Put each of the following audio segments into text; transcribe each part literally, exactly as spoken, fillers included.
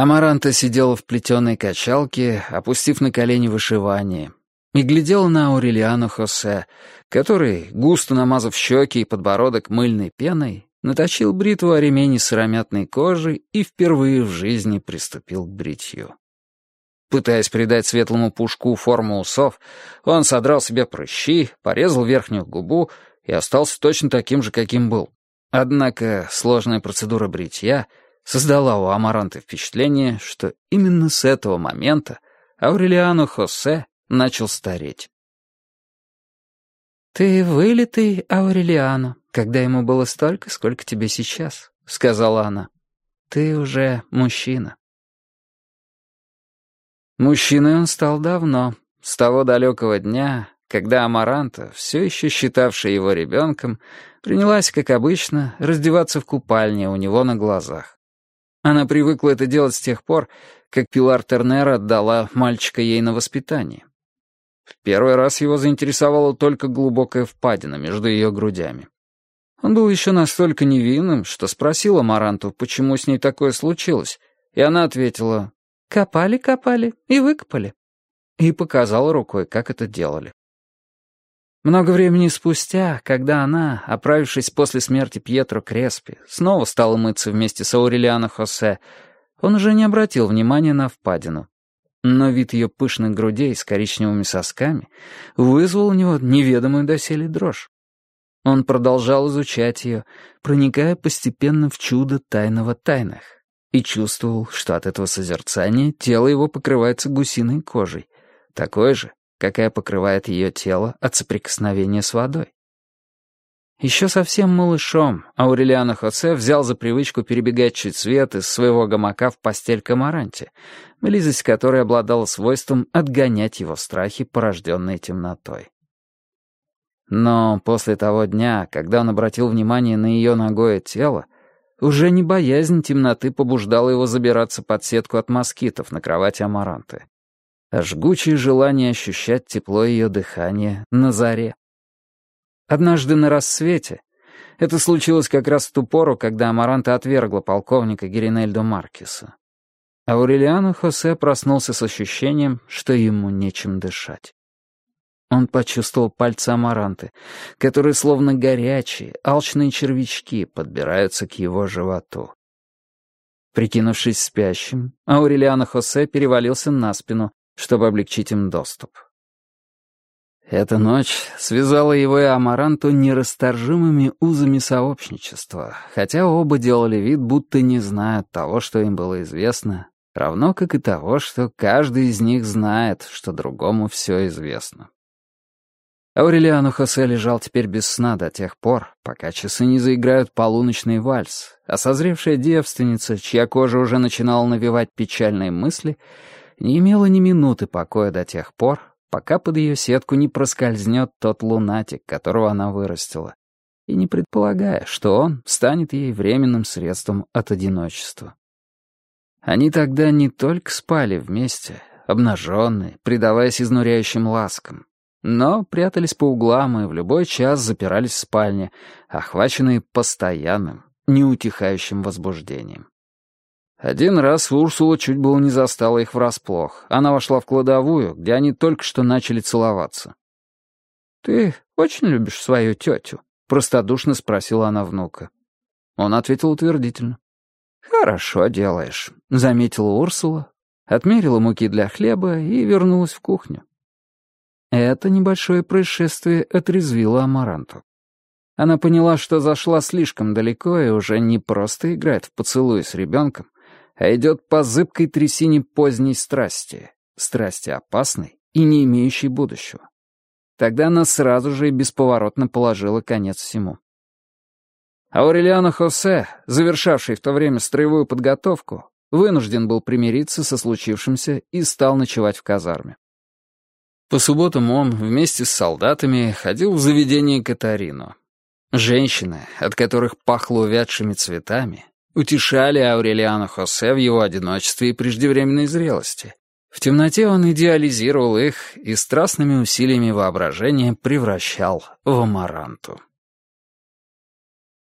Амаранта сидела в плетеной качалке, опустив на колени вышивание, и глядела на Аурелиано Хосе, который, густо намазав щеки и подбородок мыльной пеной, наточил бритву о ремень из сыромятной кожи и впервые в жизни приступил к бритью. Пытаясь придать светлому пушку форму усов, он содрал себе прыщи, порезал верхнюю губу и остался точно таким же, каким был. Однако сложная процедура бритья создала у Амаранты впечатление, что именно с этого момента Аурелиано Хосе начал стареть. «Ты вылитый Аурелиано, когда ему было столько, сколько тебе сейчас», — сказала она. «Ты уже мужчина». Мужчиной он стал давно, с того далекого дня, когда Амаранта, все еще считавшая его ребенком, принялась, как обычно, раздеваться в купальне у него на глазах. Она привыкла это делать с тех пор, как Пилар Тернер отдала мальчика ей на воспитание. В первый раз его заинтересовала только глубокая впадина между ее грудями. Он был еще настолько невинным, что спросил Амаранту, почему с ней такое случилось, и она ответила: «Копали-копали и выкопали», и показала рукой, как это делали. Много времени спустя, когда она, оправившись после смерти Пьетро Креспи, снова стала мыться вместе с Аурелиано Хосе, он уже не обратил внимания на впадину. Но вид ее пышных грудей с коричневыми сосками вызвал у него неведомую доселе дрожь. Он продолжал изучать ее, проникая постепенно в чудо тайного тайных, и чувствовал, что от этого созерцания тело его покрывается гусиной кожей, такой же, какая покрывает ее тело от соприкосновения с водой. Еще совсем малышом Аурелиано Хосе взял за привычку перебегать чуть свет из своего гамака в постель к Амаранте, близость которой обладала свойством отгонять его страхи, порожденные темнотой. Но после того дня, когда он обратил внимание на ее нагое тело, уже не боязнь темноты побуждала его забираться под сетку от москитов на кровати Амаранты, а жгучее желание ощущать тепло ее дыхания на заре. Однажды на рассвете, это случилось как раз в ту пору, когда Амаранта отвергла полковника Геринельдо Маркеса, Аурелиано Хосе проснулся с ощущением, что ему нечем дышать. Он почувствовал пальцы Амаранты, которые, словно горячие, алчные червячки, подбираются к его животу. Прикинувшись спящим, Аурелиано Хосе перевалился на спину, чтобы облегчить им доступ. Эта ночь связала его и Амаранту нерасторжимыми узами сообщничества, хотя оба делали вид, будто не знают того, что им было известно, равно как и того, что каждый из них знает, что другому все известно. Аурелиано Хосе лежал теперь без сна до тех пор, пока часы не заиграют полуночный вальс, а созревшая девственница, чья кожа уже начинала навевать печальные мысли, не имела ни минуты покоя до тех пор, пока под ее сетку не проскользнет тот лунатик, которого она вырастила, и не предполагая, что он станет ей временным средством от одиночества. Они тогда не только спали вместе, обнаженные, предаваясь изнуряющим ласкам, но прятались по углам и в любой час запирались в спальне, охваченные постоянным, неутихающим возбуждением. Один раз Урсула чуть было не застала их врасплох. Она вошла в кладовую, где они только что начали целоваться. «Ты очень любишь свою тетю?» — простодушно спросила она внука. Он ответил утвердительно. «Хорошо делаешь», — заметила Урсула, отмерила муки для хлеба и вернулась в кухню. Это небольшое происшествие отрезвило Амаранту. Она поняла, что зашла слишком далеко и уже не просто играет в поцелуи с ребенком, а идет по зыбкой трясине поздней страсти, страсти опасной и не имеющей будущего. Тогда она сразу же и бесповоротно положила конец всему. Аурелиано Хосе, завершавший в то время строевую подготовку, вынужден был примириться со случившимся и стал ночевать в казарме. По субботам он вместе с солдатами ходил в заведение Катарино. Женщины, от которых пахло увядшими цветами, утешали Аурелиано Хосе в его одиночестве и преждевременной зрелости. В темноте он идеализировал их и страстными усилиями воображения превращал в Амаранту.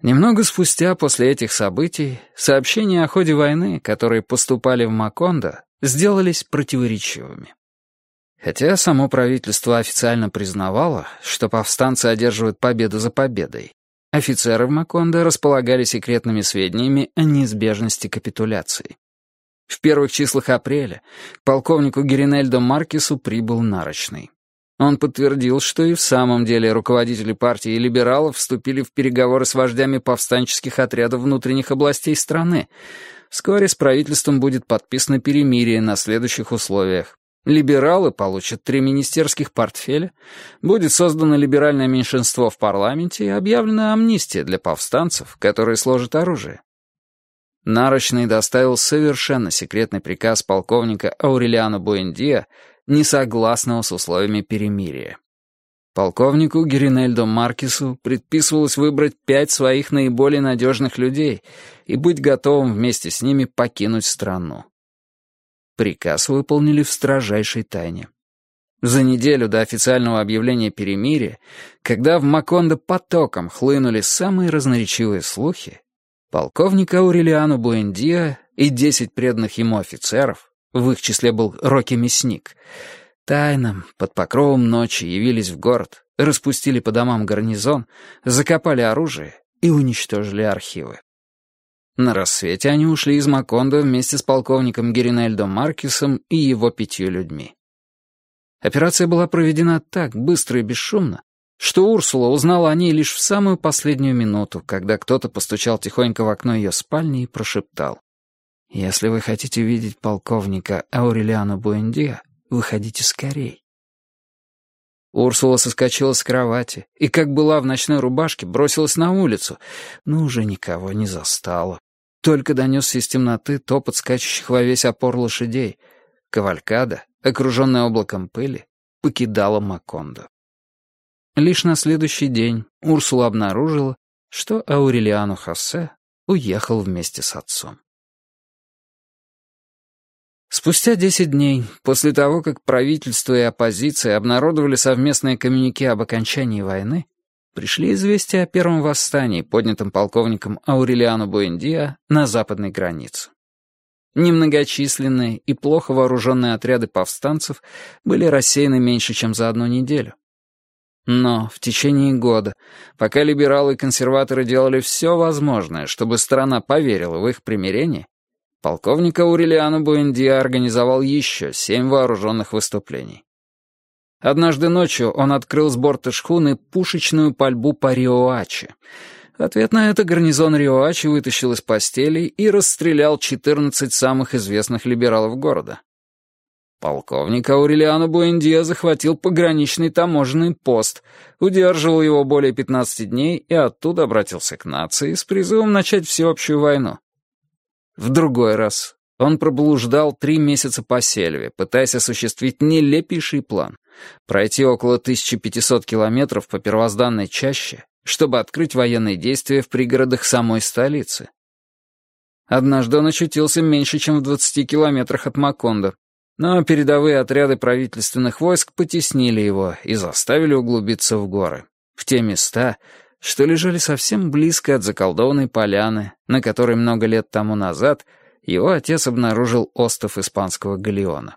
Немного спустя после этих событий сообщения о ходе войны, которые поступали в Макондо, сделались противоречивыми. Хотя само правительство официально признавало, что повстанцы одерживают победу за победой, офицеры в Макондо располагали секретными сведениями о неизбежности капитуляции. В первых числах апреля к полковнику Геринельдо Маркесу прибыл Нарочный. Он подтвердил, что и в самом деле руководители партии и либералов вступили в переговоры с вождями повстанческих отрядов внутренних областей страны. Вскоре с правительством будет подписано перемирие на следующих условиях. Либералы получат три министерских портфеля, будет создано либеральное меньшинство в парламенте и объявлена амнистия для повстанцев, которые сложат оружие. Нарочный доставил совершенно секретный приказ полковника Аурелиано Буэндиа, несогласного с условиями перемирия. Полковнику Геринельдо Маркесу предписывалось выбрать пять своих наиболее надежных людей и быть готовым вместе с ними покинуть страну. Приказ выполнили в строжайшей тайне. За неделю до официального объявления перемирия, когда в Макондо потоком хлынули самые разноречивые слухи, полковник Аурелиано Буэндиа и десять преданных ему офицеров, в их числе был Рокки Мясник, тайно, под покровом ночи явились в город, распустили по домам гарнизон, закопали оружие и уничтожили архивы. На рассвете они ушли из Макондо вместе с полковником Геринельдо Маркесом и его пятью людьми. Операция была проведена так быстро и бесшумно, что Урсула узнала о ней лишь в самую последнюю минуту, когда кто-то постучал тихонько в окно ее спальни и прошептал: «Если вы хотите видеть полковника Аурелиано Буэндиа, выходите скорей». Урсула соскочила с кровати и, как была в ночной рубашке, бросилась на улицу, но уже никого не застала. Только донесся из темноты топот скачущих во весь опор лошадей. Кавалькада, окруженная облаком пыли, покидала Макондо. Лишь на следующий день Урсула обнаружила, что Аурелиано Хосе уехал вместе с отцом. Спустя десять дней, после того, как правительство и оппозиция обнародовали совместное коммюнике об окончании войны, пришли известия о первом восстании, поднятом полковником Аурелиано Буэндиа на западной границе. Немногочисленные и плохо вооруженные отряды повстанцев были рассеяны меньше, чем за одну неделю. Но в течение года, пока либералы и консерваторы делали все возможное, чтобы страна поверила в их примирение, полковник Аурелиано Буэндиа организовал еще семь вооруженных выступлений. Однажды ночью он открыл с борта шхуны пушечную пальбу по Риоаче. В ответ на это гарнизон Риоачи вытащил из постелей и расстрелял четырнадцать самых известных либералов города. Полковник Аурелиано Буэндиа захватил пограничный таможенный пост, удерживал его более пятнадцати дней и оттуда обратился к нации с призывом начать всеобщую войну. В другой раз он проблуждал три месяца по сельве, пытаясь осуществить нелепейший план — пройти около тысячи пятисот километров по первозданной чаще, чтобы открыть военные действия в пригородах самой столицы. Однажды он очутился меньше, чем в двадцати километрах от Макондо, но передовые отряды правительственных войск потеснили его и заставили углубиться в горы, в те места, что лежали совсем близко от заколдованной поляны, на которой много лет тому назад его отец обнаружил остов испанского галеона.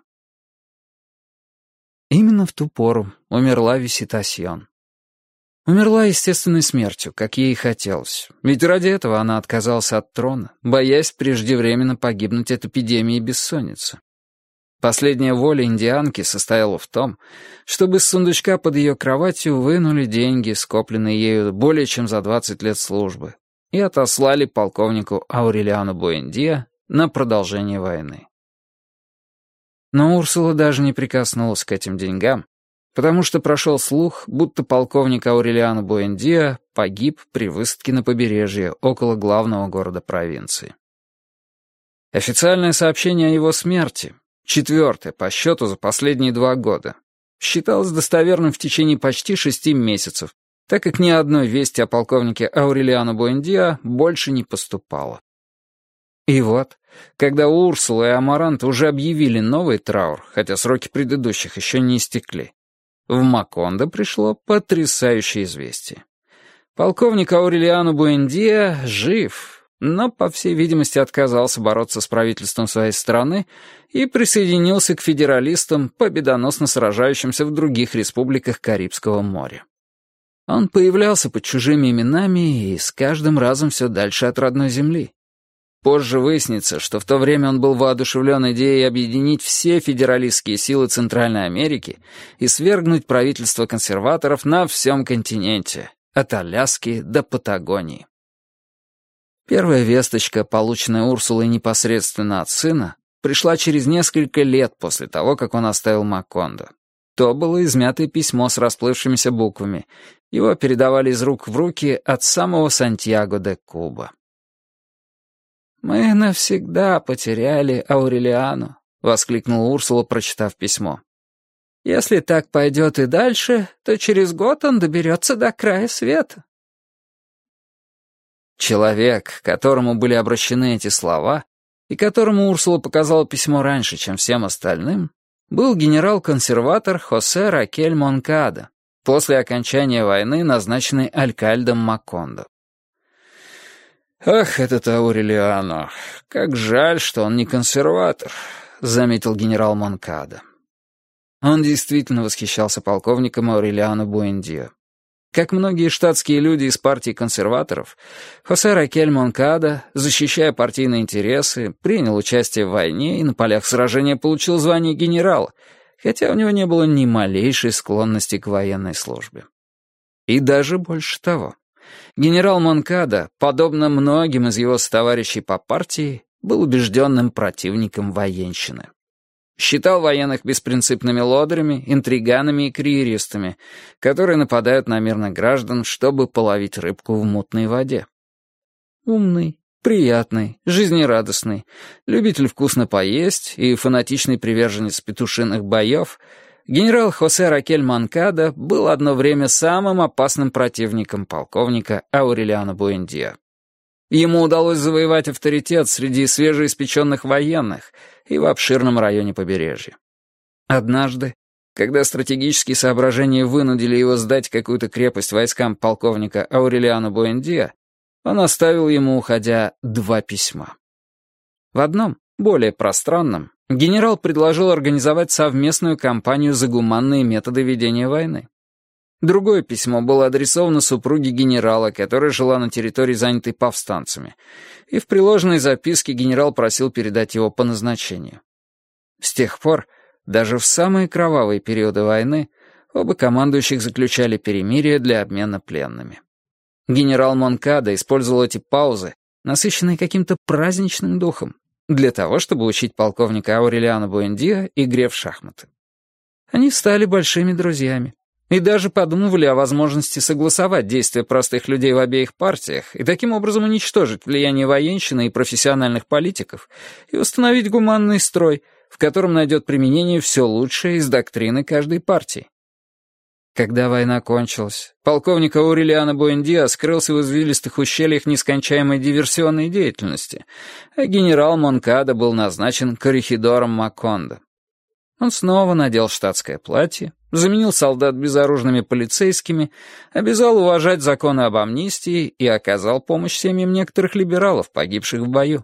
Именно в ту пору умерла Виситасьон. Умерла естественной смертью, как ей и хотелось, ведь ради этого она отказалась от трона, боясь преждевременно погибнуть от эпидемии бессонницы. Последняя воля индианки состояла в том, чтобы с сундучка под ее кроватью вынули деньги, скопленные ею более чем за двадцать лет службы, и отослали полковнику Аурелиано Буэндиа на продолжение войны. Но Урсула даже не прикоснулась к этим деньгам, потому что прошел слух, будто полковник Аурелиано Буэндиа погиб при высадке на побережье около главного города провинции. Официальное сообщение о его смерти, четвертое по счету за последние два года, считалось достоверным в течение почти шести месяцев, так как ни одной вести о полковнике Аурелиано Буэндиа больше не поступало. И вот, когда Урсула и Амарант уже объявили новый траур, хотя сроки предыдущих еще не истекли, в Макондо пришло потрясающее известие. Полковник Аурелиано Буэндиа жив, но, по всей видимости, отказался бороться с правительством своей страны и присоединился к федералистам, победоносно сражающимся в других республиках Карибского моря. Он появлялся под чужими именами и с каждым разом все дальше от родной земли. Позже выяснится, что в то время он был воодушевлен идеей объединить все федералистские силы Центральной Америки и свергнуть правительство консерваторов на всем континенте, от Аляски до Патагонии. Первая весточка, полученная Урсулой непосредственно от сына, пришла через несколько лет после того, как он оставил Макондо. То было измятое письмо с расплывшимися буквами. Его передавали из рук в руки от самого Сантьяго де Куба. «Мы навсегда потеряли Аурелиано», — воскликнула Урсула, прочитав письмо. «Если так пойдет и дальше, то через год он доберется до края света». Человек, к которому были обращены эти слова, и которому Урсула показала письмо раньше, чем всем остальным, был генерал-консерватор Хосе Ракель Монкадо, после окончания войны назначенный алькальдом Макондо. «Ах, этот Аурелиано! Как жаль, что он не консерватор», — заметил генерал Монкадо. Он действительно восхищался полковником Аурелиано Буэндиа. Как многие штатские люди из партии консерваторов, Хосе Ракель Монкадо, защищая партийные интересы, принял участие в войне и на полях сражения получил звание генерала, хотя у него не было ни малейшей склонности к военной службе. И даже больше того. Генерал Монкадо, подобно многим из его сотоварищей по партии, был убежденным противником военщины. Считал военных беспринципными лодырями, интриганами и карьеристами, которые нападают на мирных граждан, чтобы половить рыбку в мутной воде. Умный, приятный, жизнерадостный, любитель вкусно поесть и фанатичный приверженец петушиных боев, генерал Хосе Ракель Монкадо был одно время самым опасным противником полковника Аурелиано Буэндиа. Ему удалось завоевать авторитет среди свежеиспеченных военных и в обширном районе побережья. Однажды, когда стратегические соображения вынудили его сдать какую-то крепость войскам полковника Аурелиано Буэндиа, он оставил ему, уходя, два письма. В одном, более пространном, генерал предложил организовать совместную кампанию за гуманные методы ведения войны. Другое письмо было адресовано супруге генерала, которая жила на территории, занятой повстанцами, и в приложенной записке генерал просил передать его по назначению. С тех пор, даже в самые кровавые периоды войны, оба командующих заключали перемирие для обмена пленными. Генерал Монкадо использовал эти паузы, насыщенные каким-то праздничным духом, для того, чтобы учить полковника Аурелиано Буэндиа игре в шахматы. Они стали большими друзьями. И даже подумывали о возможности согласовать действия простых людей в обеих партиях и таким образом уничтожить влияние военщины и профессиональных политиков и установить гуманный строй, в котором найдет применение все лучшее из доктрины каждой партии. Когда война кончилась, полковник Аурелиано Буэндиа скрылся в извилистых ущельях нескончаемой диверсионной деятельности, а генерал Монкадо был назначен коррехидором Макондо. Он снова надел штатское платье, заменил солдат безоружными полицейскими, обязал уважать законы об амнистии и оказал помощь семьям некоторых либералов, погибших в бою.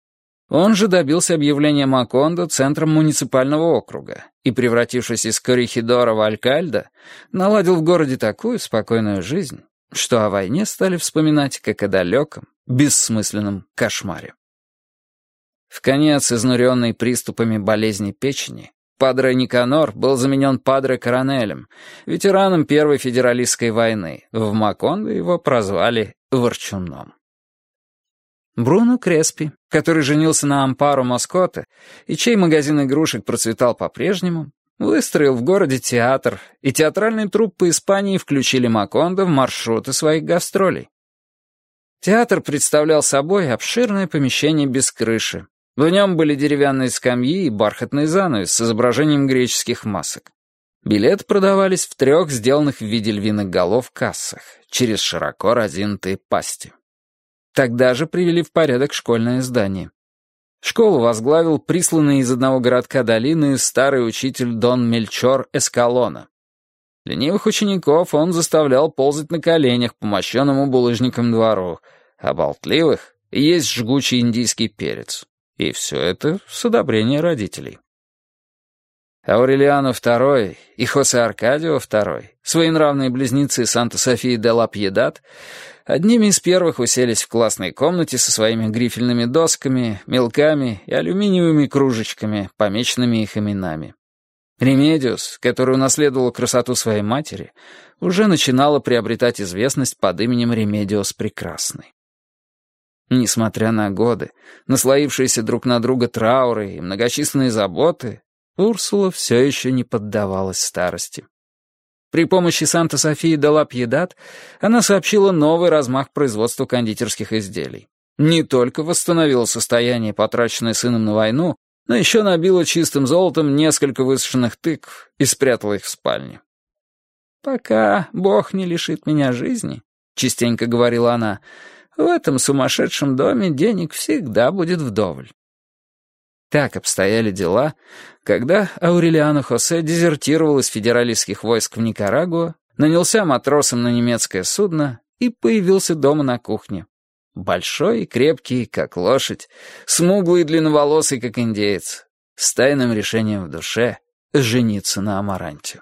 Он же добился объявления Макондо центром муниципального округа и, превратившись из коррехидора в алькальдо, наладил в городе такую спокойную жизнь, что о войне стали вспоминать как о далеком, бессмысленном кошмаре. Вконец изнуренный приступами болезни печени, Падре Никанор был заменен Падре Коронелем, ветераном Первой федералистской войны. В Макондо его прозвали Ворчуном. Бруно Креспи, который женился на Ампаро Москотте и чей магазин игрушек процветал по-прежнему, выстроил в городе театр, и театральные труппы Испании включили Макондо в маршруты своих гастролей. Театр представлял собой обширное помещение без крыши. В нем были деревянные скамьи и бархатный занавес с изображением греческих масок. Билеты продавались в трех сделанных в виде львиных голов кассах, через широко разинутые пасти. Тогда же привели в порядок школьное здание. Школу возглавил присланный из одного городка долины старый учитель Дон Мельчор Эскалона. Ленивых учеников он заставлял ползать на коленях по мощенному булыжникам двору, а болтливых — есть жгучий индийский перец. И все это с одобрения родителей. Аурелиано второй и Хосе Аркадио второй, своенравные близнецы Санта-Софии де ла Пьедад, одними из первых уселись в классной комнате со своими грифельными досками, мелками и алюминиевыми кружечками, помеченными их именами. Ремедиус, который унаследовал красоту своей матери, уже начинала приобретать известность под именем Ремедиус Прекрасный. Несмотря на годы, наслоившиеся друг на друга трауры и многочисленные заботы, Урсула все еще не поддавалась старости. При помощи Санта-Софии де ла Пьедад она сообщила новый размах производства кондитерских изделий. Не только восстановила состояние, потраченное сыном на войну, но еще набила чистым золотом несколько высушенных тыкв и спрятала их в спальне. «Пока Бог не лишит меня жизни», — частенько говорила она, — «в этом сумасшедшем доме денег всегда будет вдоволь». Так обстояли дела, когда Аурелиано Хосе дезертировал из федералистских войск в Никарагуа, нанялся матросом на немецкое судно и появился дома на кухне. Большой и крепкий, как лошадь, смуглый и длинноволосый, как индеец, с тайным решением в душе жениться на Амаранте.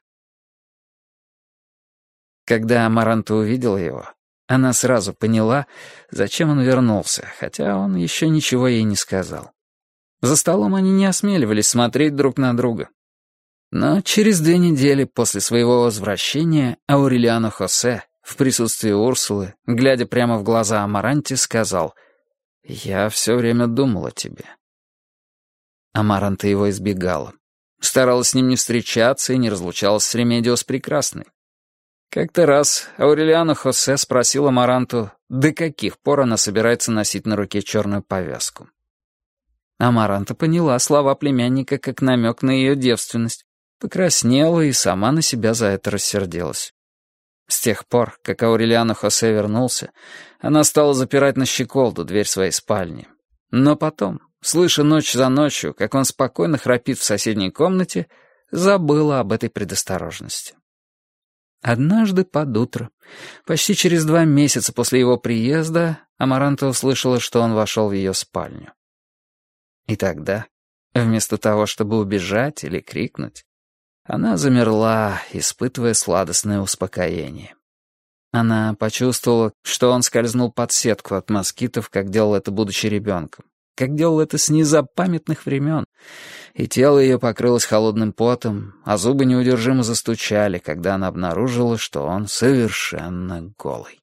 Когда Амаранта увидела его, она сразу поняла, зачем он вернулся, хотя он еще ничего ей не сказал. За столом они не осмеливались смотреть друг на друга. Но через две недели после своего возвращения Аурелиано Хосе в присутствии Урсулы, глядя прямо в глаза Амаранте, сказал: «Я все время думал о тебе». Амаранта его избегала. Старалась с ним не встречаться и не разлучалась с Ремедиус Прекрасной. Как-то раз Аурелиано Хосе спросил Амаранту, до каких пор она собирается носить на руке черную повязку. Амаранта поняла слова племянника как намек на ее девственность, покраснела и сама на себя за это рассердилась. С тех пор, как Аурелиано Хосе вернулся, она стала запирать на щеколду дверь своей спальни. Но потом, слыша ночь за ночью, как он спокойно храпит в соседней комнате, забыла об этой предосторожности. Однажды под утро, почти через два месяца после его приезда, Амаранта услышала, что он вошел в ее спальню. И тогда, вместо того, чтобы убежать или крикнуть, она замерла, испытывая сладостное успокоение. Она почувствовала, что он скользнул под сетку от москитов, как делал это, будучи ребенком, как делал это с незапамятных времен, и тело ее покрылось холодным потом, а зубы неудержимо застучали, когда она обнаружила, что он совершенно голый.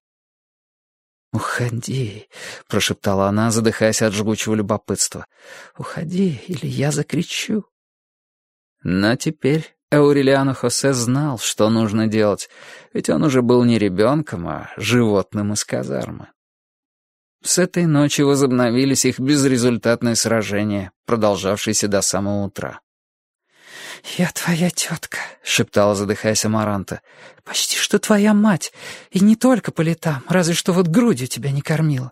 «Уходи», — прошептала она, задыхаясь от жгучего любопытства. «Уходи, или я закричу». Но теперь Аурелиано Хосе знал, что нужно делать, ведь он уже был не ребенком, а животным из казармы. С этой ночи возобновились их безрезультатные сражения, продолжавшиеся до самого утра. «Я твоя тетка», — шептала, задыхаясь, Амаранта. «Почти что твоя мать, и не только по летам, разве что вот грудью тебя не кормила».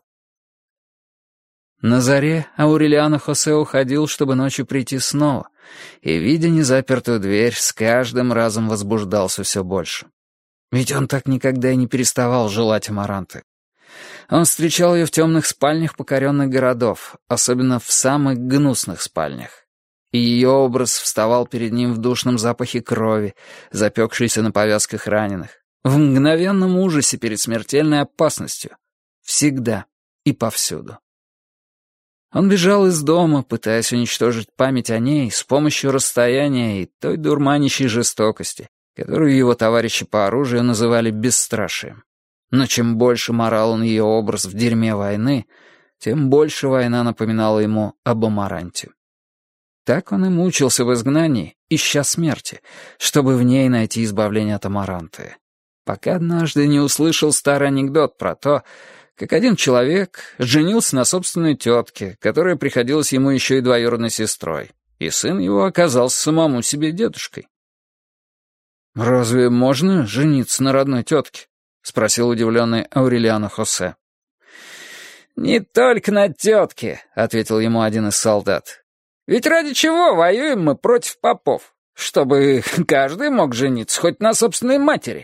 На заре Аурелиано Хосе уходил, чтобы ночью прийти снова, и, видя незапертую дверь, с каждым разом возбуждался все больше. Ведь он так никогда и не переставал желать Амаранты. Он встречал ее в темных спальнях покоренных городов, особенно в самых гнусных спальнях. И ее образ вставал перед ним в душном запахе крови, запекшейся на повязках раненых, в мгновенном ужасе перед смертельной опасностью. Всегда и повсюду. Он бежал из дома, пытаясь уничтожить память о ней с помощью расстояния и той дурманящей жестокости, которую его товарищи по оружию называли бесстрашием. Но чем больше морал он ее образ в дерьме войны, тем больше война напоминала ему об Амаранте. Так он и мучился в изгнании, ища смерти, чтобы в ней найти избавление от Амаранты. Пока однажды не услышал старый анекдот про то, как один человек женился на собственной тетке, которая приходилась ему еще и двоюродной сестрой, и сын его оказался самому себе дедушкой. «Разве можно жениться на родной тетке?» — спросил удивленный Аурелиано Хосе. «Не только на тетке», — ответил ему один из солдат. «Ведь ради чего воюем мы против попов? чтобы каждый мог жениться хоть на собственной матери».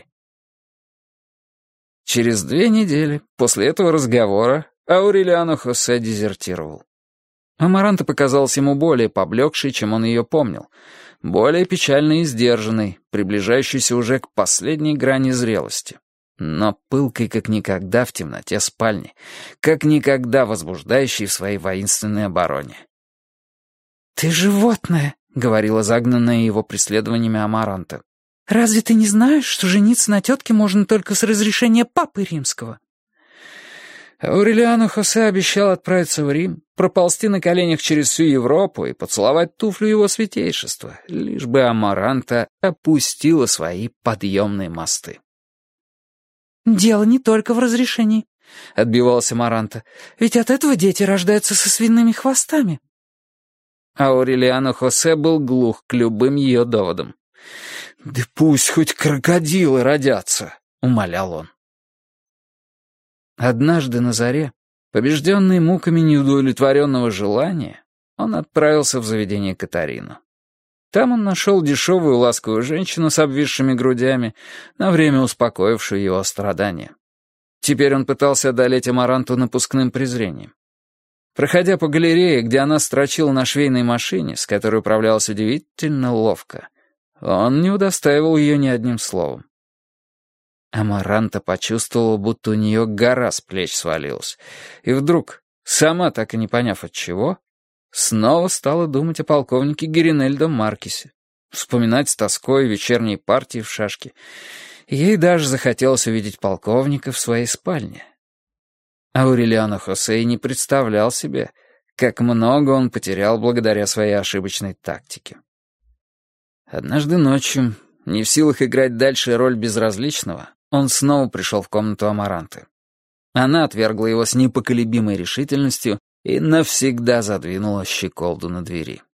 Через две недели после этого разговора Аурелиано Хосе дезертировал. Амаранта показалась ему более поблекшей, чем он ее помнил, более печальной и сдержанной, приближающейся уже к последней грани зрелости, но пылкой как никогда в темноте спальни, как никогда возбуждающей в своей воинственной обороне. «Ты животное», — говорила загнанная его преследованиями Амаранта. «Разве ты не знаешь, что жениться на тетке можно только с разрешения Папы Римского?» Аурелиано Хосе обещал отправиться в Рим, проползти на коленях через всю Европу и поцеловать туфлю его святейшества, лишь бы Амаранта опустила свои подъемные мосты. «Дело не только в разрешении», — отбивалась Амаранта, «ведь от этого дети рождаются со свиными хвостами». Аурелиано Хосе был глух к любым ее доводам. «Да пусть хоть крокодилы родятся», — умолял он. Однажды на заре, побежденный муками неудовлетворенного желания, он отправился в заведение Катарину. Там он нашел дешевую ласковую женщину с обвисшими грудями, на время успокоившую его страдания. Теперь он пытался одолеть Амаранту напускным презрением. Проходя по галерее, где она строчила на швейной машине, с которой управлялась удивительно ловко, он не удостаивал ее ни одним словом. Амаранта почувствовала, будто у нее гора с плеч свалилась, и вдруг, сама так и не поняв от чего, снова стала думать о полковнике Геринельдо Маркесе, вспоминать с тоской вечерние партии в шашки. Ей даже захотелось увидеть полковника в своей спальне. Аурелиано Хосе не представлял себе, как много он потерял благодаря своей ошибочной тактике. Однажды ночью, не в силах играть дальше роль безразличного, он снова пришел в комнату Амаранты. Она отвергла его с непоколебимой решительностью и навсегда задвинула щеколду на двери.